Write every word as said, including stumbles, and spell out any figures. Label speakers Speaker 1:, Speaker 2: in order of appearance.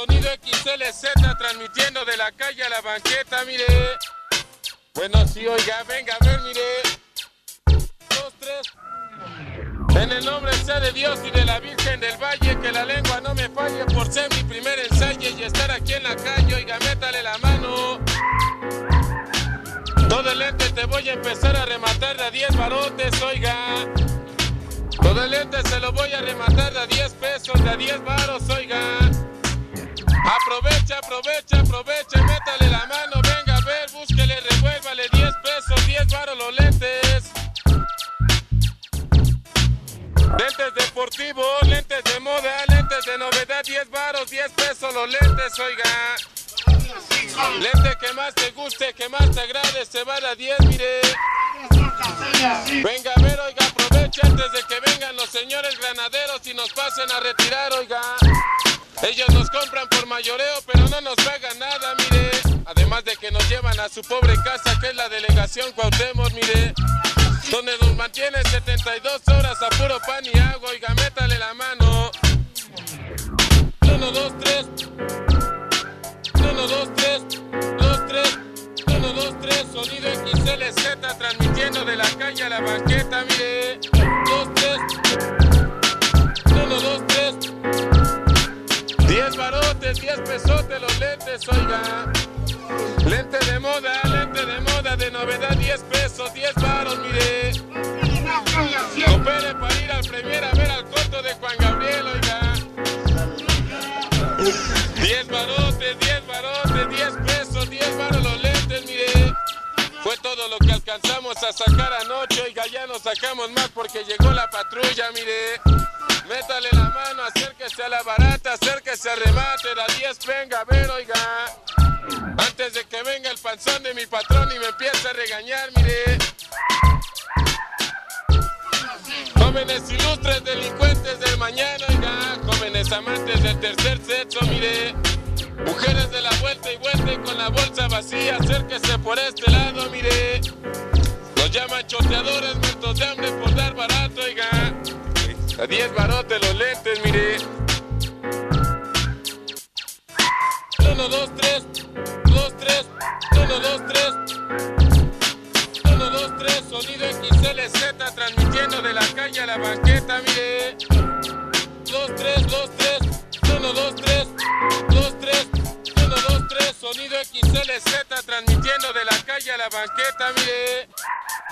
Speaker 1: sonido X L Z, transmitiendo de la calle a la banqueta, mire. Bueno, sí, oiga, venga a ver, mire. Dos, tres. En el nombre sea de Dios y de la Virgen del Valle, que la lengua no me falle por ser mi primer ensayo y estar aquí en la calle, oiga, métale la mano. Todo el lente te voy a empezar a rematar de a diez barotes, oiga. Todo el lente se lo voy a rematar de a diez pesos, de a diez varos, oiga. Aprovecha, aprovecha, aprovecha, métale la mano, venga a ver, búsquele, revuélvale, diez pesos, diez varos los lentes. Lentes deportivos, lentes de moda, lentes de novedad, diez varos, diez pesos los lentes, oiga. Lente que más te guste, que más te agrade, se va a diez, mire. Venga a ver, oiga, aprovecha antes de que vengan los señores granaderos y nos pasen a retirar, oiga. Ellos nos compran por mayoreo, pero no nos pagan nada, mire. Además de que nos llevan a su pobre casa, que es la delegación Cuauhtémoc, mire. Donde nos mantienen setenta y dos horas a puro pan y agua, oiga, métale la mano. Uno, dos, tres. Uno, dos, tres. Dos, tres. Uno, dos, tres. Sonido X L Z, transmitiendo de la calle a la banqueta, mire. Dos, tres. Uno, dos, tres. Diez barotes, diez pesotes los lentes, oiga. Lente de moda, lente de moda, de novedad, diez pesos, diez varos, mire. Coopere para ir al premier a ver al corto de Juan Gabriel, oiga. diez barotes, diez barotes, diez pesos, diez varos los lentes, mire. Fue todo lo que alcanzamos a sacar anoche, oiga, ya nos sacamos más porque llegó la patrulla, mire. Métale la mano, acérquese a la barata, acérquese al remate, da diez, venga a ver, oiga. Antes de que venga el panzón de mi patrón y me empiece a regañar, mire. Jóvenes ilustres, delincuentes del mañana, oiga. Jóvenes amantes del tercer sexo, mire. Mujeres de la vuelta y vuelta y con la bolsa vacía, acérquese por este lado, mire. Nos llaman choteadores, muertos de hambre por dar barato, oiga. A diez barotes los lentes, mire. Uno, dos, tres. Dos, tres. Uno, dos, tres. Uno, dos, tres. Sonido X L Z, transmitiendo de la calle a la banqueta, mire. Dos, tres, dos, tres. Uno, dos, tres. Dos, tres. Uno, dos, tres. Sonido X L Z, transmitiendo de la calle a la banqueta, mire.